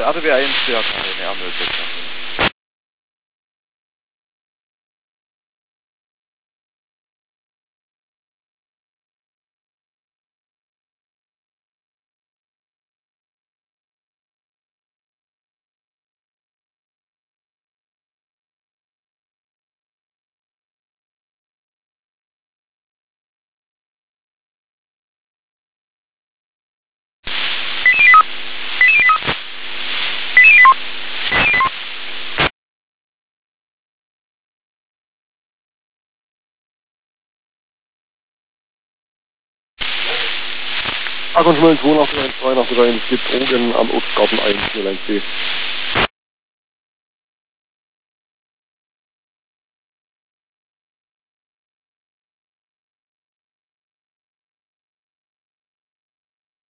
der RTW 1, der hat eine Ärmelsektion. Akku 2 nach 3, es gibt Drogen am Obstgarten 1, 01B.